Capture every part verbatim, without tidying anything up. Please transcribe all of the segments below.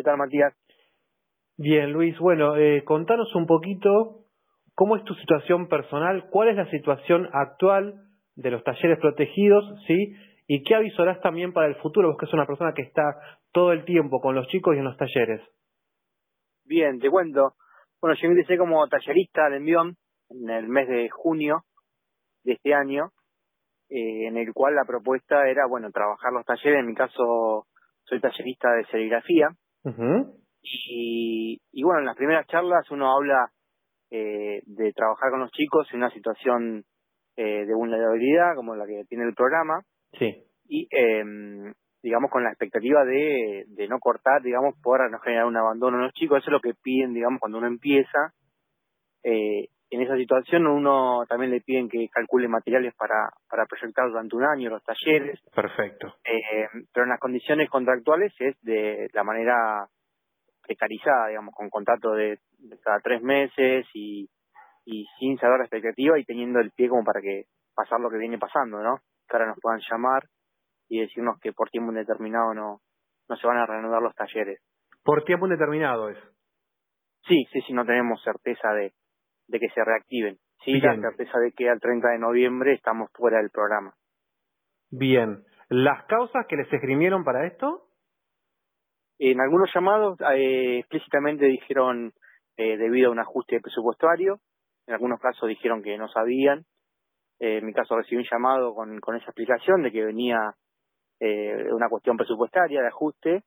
tal, Matías? Bien, Luis. Bueno, eh, contanos un poquito cómo es tu situación personal, cuál es la situación actual de los talleres protegidos, ¿sí? Y qué avisorás también para el futuro, vos que sos una persona que está todo el tiempo con los chicos y en los talleres. Bien, te cuento. Bueno, yo ingresé como tallerista de Envión en el mes de junio de este año, eh, en el cual la propuesta era, bueno, trabajar los talleres. En mi caso, soy tallerista de serigrafía. Uh-huh. Y, y bueno, en las primeras charlas uno habla eh, de trabajar con los chicos en una situación eh, de vulnerabilidad, como la que tiene el programa, Sí. y eh, digamos con la expectativa de, de no cortar, digamos, por no generar un abandono en los chicos. Eso es lo que piden, digamos, cuando uno empieza. Eh, en esa situación uno también le piden que calcule materiales para, para proyectar durante un año los talleres. Perfecto. Eh, pero en las condiciones contractuales es de la manera precarizada, digamos, con contrato de, de cada tres meses y, y sin saber la expectativa y teniendo el pie como para que pasar lo que viene pasando, ¿no? Que ahora nos puedan llamar y decirnos que por tiempo indeterminado no, no se van a reanudar los talleres. Por tiempo indeterminado es. Sí, sí, sí, no tenemos certeza de, de que se reactiven. Sí, la Bien, certeza de que al treinta de noviembre estamos fuera del programa. bien. ¿Las causas que les esgrimieron para esto? En algunos llamados eh, explícitamente dijeron eh, debido a un ajuste presupuestario, en algunos casos dijeron que no sabían. Eh, en mi caso recibí un llamado con, con esa explicación de que venía eh, una cuestión presupuestaria de ajuste,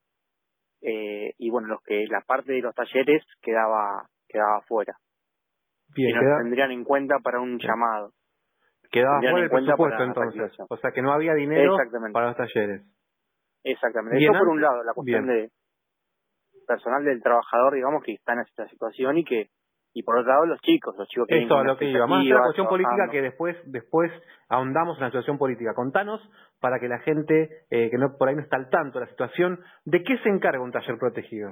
eh, y bueno, los que la parte de los talleres quedaba quedaba fuera, que Bien, no queda, tendrían en cuenta para un bien. llamado, Quedaba tendrían fuera en el cuenta presupuesto para entonces. reactivación. O sea que no había dinero Exactamente, para los talleres. exactamente. Bien, Eso por un antes, lado, la cuestión bien. de personal del trabajador, digamos, que está en esta situación y que, y por otro lado los chicos, los chicos que vienen Eso con a una lo que iba. Más allá de la expectativa, cuestión política trabajando. que después después ahondamos en la situación política. Contanos, para que la gente eh, que no por ahí no está al tanto de la situación, ¿de qué se encarga un taller protegido?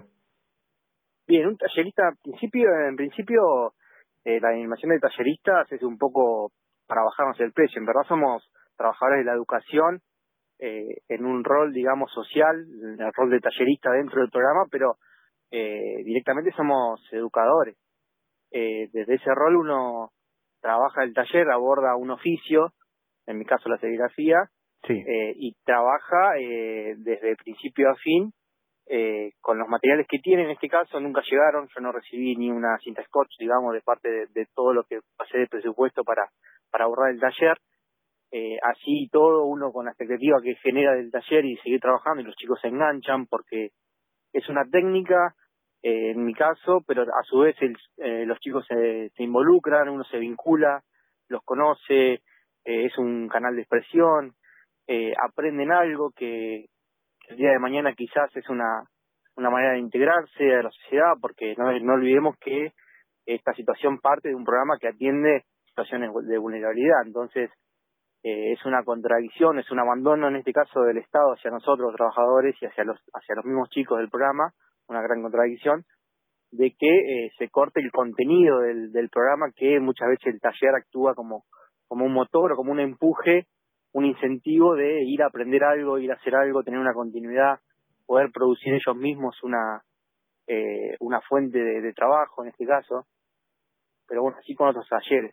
Bien, un tallerista, en principio, en principio eh, la animación de talleristas es un poco para bajarnos el precio. En verdad somos trabajadores de la educación eh, en un rol, digamos, social, el rol de tallerista dentro del programa, pero eh, directamente somos educadores. Eh, desde ese rol uno trabaja el taller, aborda un oficio, en mi caso la serigrafía, Sí. eh, y trabaja eh, desde principio a fin eh, con los materiales que tiene. En este caso nunca llegaron, yo no recibí ni una cinta scotch, digamos, de parte de, de todo lo que pasé de presupuesto para, para ahorrar el taller. Eh, así todo, uno con la expectativa que genera del taller y seguir trabajando, y los chicos se enganchan porque es una técnica, eh, en mi caso, pero a su vez el, eh, los chicos se, se involucran, uno se vincula, los conoce, eh, es un canal de expresión, eh, aprenden algo que, que el día de mañana quizás es una, una manera de integrarse a la sociedad, porque no, no olvidemos que esta situación parte de un programa que atiende situaciones de vulnerabilidad. Entonces eh, es una contradicción, es un abandono en este caso del Estado hacia nosotros, los trabajadores, y hacia los hacia los mismos chicos del programa, una gran contradicción, de que eh, se corte el contenido del, del programa, que muchas veces el taller actúa como, como un motor o como un empuje, un incentivo de ir a aprender algo, ir a hacer algo, tener una continuidad, poder producir ellos mismos una eh, una fuente de, de trabajo en este caso, pero bueno, así con otros talleres.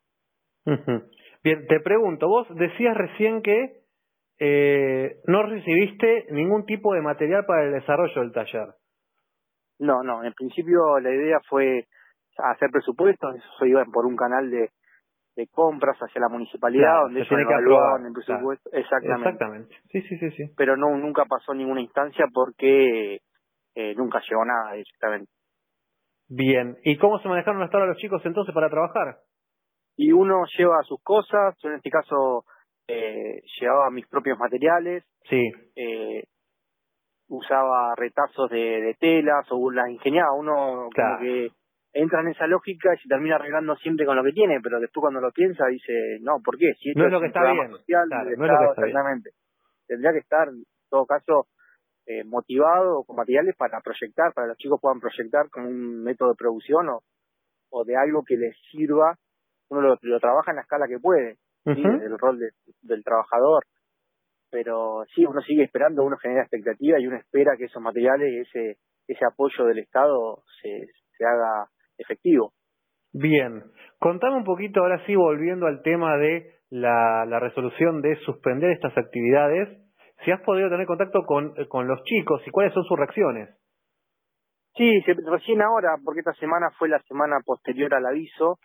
Ujú. Bien, te pregunto, vos decías recién que eh, no recibiste ningún tipo de material para el desarrollo del taller. No, no, en principio la idea fue hacer presupuestos, eso iba por un canal de, de compras hacia la municipalidad, Claro, donde se ellos tiene que evaluaban aprobar. el Claro. presupuesto, exactamente, Exactamente. Sí, sí, sí, sí. pero no nunca pasó ninguna instancia porque eh, nunca llegó nada directamente. Bien. ¿Y cómo se manejaron hasta ahora los chicos entonces para trabajar? Y uno lleva sus cosas, yo en este caso eh, llevaba mis propios materiales, Sí. eh, usaba retazos de, de telas o las ingeniaba, uno como Claro. que entra en esa lógica y se termina arreglando siempre con lo que tiene, pero después cuando lo piensa dice, no, ¿por qué? Si No esto es lo es que un está programa bien. social del Claro, no es lo que Estado, está bien. exactamente, tendría que estar en todo caso eh, motivado con materiales para proyectar, para que los chicos puedan proyectar con un método de producción o, o de algo que les sirva. Uno lo, lo trabaja en la escala que puede, ¿sí? Desde Ujú. el rol de, del trabajador, pero sí, uno sigue esperando, uno genera expectativa y uno espera que esos materiales, ese ese apoyo del Estado se, se haga efectivo. Bien, contame un poquito ahora sí, volviendo al tema de la, la resolución de suspender estas actividades, si has podido tener contacto con, con los chicos y cuáles son sus reacciones. Sí, se, recién ahora, porque esta semana fue la semana posterior al aviso,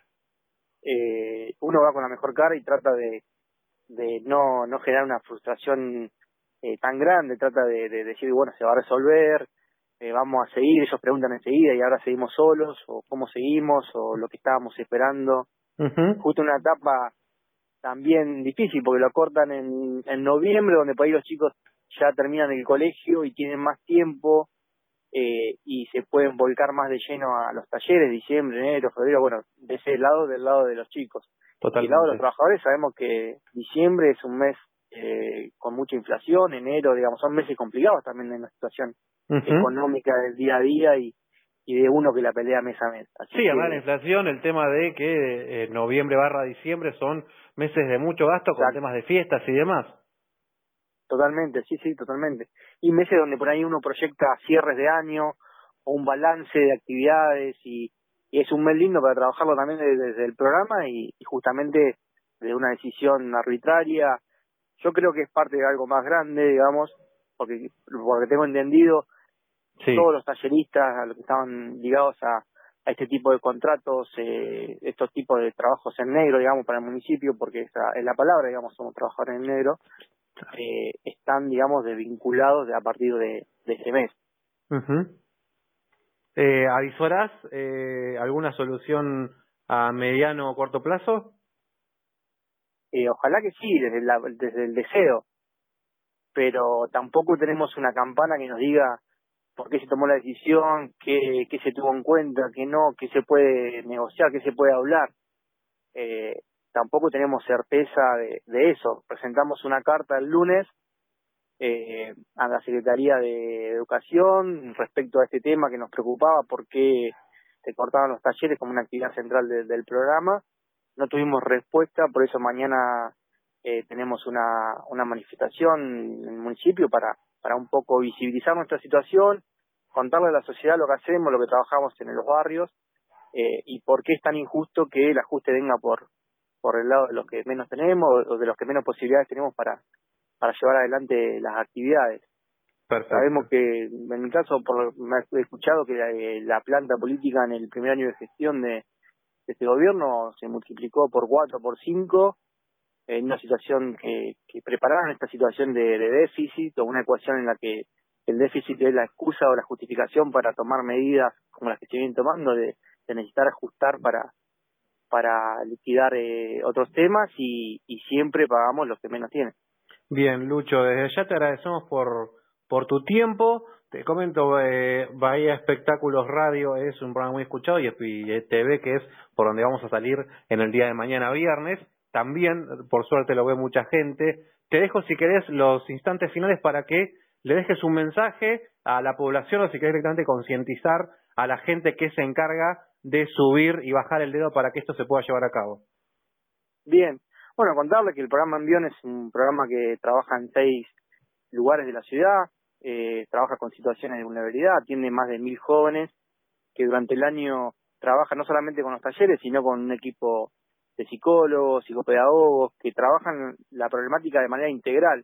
eh, uno va con la mejor cara y trata de, de no, no generar una frustración eh, tan grande, trata de, de decir, bueno, se va a resolver, eh, vamos a seguir, ellos preguntan enseguida y ahora seguimos solos, o cómo seguimos, o lo que estábamos esperando. Uh-huh. Justo una etapa también difícil, porque lo cortan en, en noviembre, donde por ahí los chicos ya terminan el colegio y tienen más tiempo, eh, y se pueden volcar más de lleno a los talleres, diciembre, enero, febrero, bueno, de ese lado, del lado de los chicos. Totalmente. Y del lado de los trabajadores sabemos que diciembre es un mes eh, con mucha inflación, enero, digamos, son meses complicados también en la situación uh-huh. económica del día a día y, y de uno que la pelea mes a mes. Así sí, que, además la inflación, el tema de que eh, noviembre barra diciembre son meses de mucho gasto con exacto. temas de fiestas y demás. Totalmente, sí, sí, totalmente. Y meses donde por ahí uno proyecta cierres de año o un balance de actividades y, y es un mes lindo para trabajarlo también desde, desde el programa y, y justamente de una decisión arbitraria. Yo creo que es parte de algo más grande, digamos, porque porque tengo entendido, sí. todos los talleristas, a los que estaban ligados a, a este tipo de contratos, eh, estos tipos de trabajos en negro, digamos, para el municipio, porque esa es la palabra, digamos, somos trabajadores en negro, Eh, están, digamos, desvinculados de, a partir de, de este mes. Uh-huh. eh, ¿Avisorás eh, alguna solución a mediano o corto plazo? Eh, ojalá que sí, desde, la, desde el deseo, pero tampoco tenemos una campana que nos diga por qué se tomó la decisión, qué, qué se tuvo en cuenta, qué no, qué se puede negociar, qué se puede hablar. Eh, tampoco tenemos certeza de, de eso. Presentamos una carta el lunes eh, a la Secretaría de Educación respecto a este tema que nos preocupaba, por qué se cortaban los talleres como una actividad central de, del programa. No tuvimos respuesta, por eso mañana eh, tenemos una, una manifestación en el municipio para, para un poco visibilizar nuestra situación, contarle a la sociedad lo que hacemos, lo que trabajamos en los barrios, eh, y por qué es tan injusto que el ajuste venga por, por el lado de los que menos tenemos o de los que menos posibilidades tenemos para para llevar adelante las actividades. Perfecto. Sabemos que, en mi caso, por me he escuchado que la, la planta política en el primer año de gestión de, de este gobierno se multiplicó por cuatro, por cinco, en una situación que, que prepararon esta situación de, de déficit, o una ecuación en la que el déficit es la excusa o la justificación para tomar medidas como las que se vienen tomando, de, de necesitar ajustar para para liquidar eh, otros temas y, y siempre pagamos los que menos tienen. Bien, Lucho, desde ya te agradecemos por, por tu tiempo. Te comento, eh, Bahía Espectáculos Radio es un programa muy escuchado y, y T V, que es por donde vamos a salir en el día de mañana viernes. También, por suerte, lo ve mucha gente. Te dejo, si querés, los instantes finales para que le dejes un mensaje a la población o si querés directamente concientizar a la gente que se encarga de subir y bajar el dedo para que esto se pueda llevar a cabo. Bien. Bueno, contarle que el programa Envión es un programa que trabaja en seis lugares de la ciudad, eh, trabaja con situaciones de vulnerabilidad, atiende más de mil jóvenes que durante el año trabajan no solamente con los talleres, sino con un equipo de psicólogos, psicopedagogos, que trabajan la problemática de manera integral.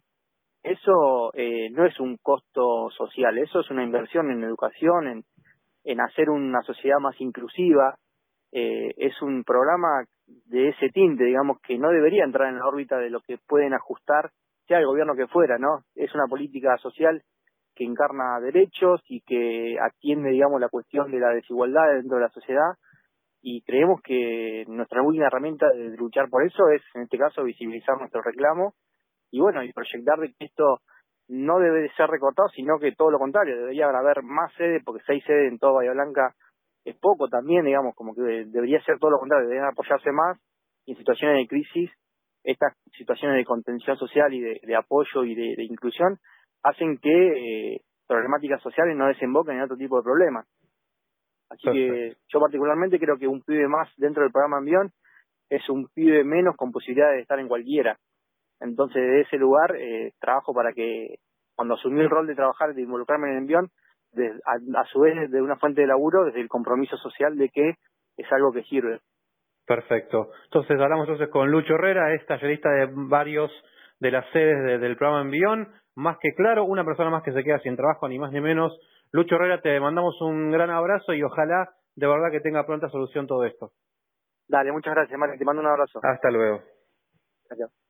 Eso eh, no es un costo social, eso es una inversión en educación, en, en hacer una sociedad más inclusiva. Eh, es un programa de ese tinte, digamos, que no debería entrar en la órbita de lo que pueden ajustar, sea el gobierno que fuera, ¿no? Es una política social que encarna derechos y que atiende, digamos, la cuestión de la desigualdad dentro de la sociedad, y creemos que nuestra única herramienta de luchar por eso es, en este caso, visibilizar nuestro reclamo y, bueno, y proyectar de que esto no debe de ser recortado, sino que todo lo contrario, debería haber más sedes, porque seis sedes en toda Bahía Blanca es poco también, digamos, como que debería ser todo lo contrario, deberían apoyarse más, y en situaciones de crisis, estas situaciones de contención social y de, de apoyo y de, de inclusión hacen que eh, problemáticas sociales no desemboquen en otro tipo de problemas. Así Perfecto. Que yo particularmente creo que un pibe más dentro del programa Envión es un pibe menos con posibilidades de estar en cualquiera. Entonces, de ese lugar, eh, trabajo para que cuando asumí el rol de trabajar, de involucrarme en el Envión, de, a, a su vez de una fuente de laburo desde el compromiso social de que es algo que sirve. Perfecto. Entonces hablamos entonces con Lucho Herrera, es tallerista de varios de las sedes de, del programa Envión, más que claro, una persona más que se queda sin trabajo, ni más ni menos. Lucho Herrera, te mandamos un gran abrazo y ojalá de verdad que tenga pronta solución todo esto. Dale, muchas gracias, Mari, te mando un abrazo. Hasta luego. Adiós.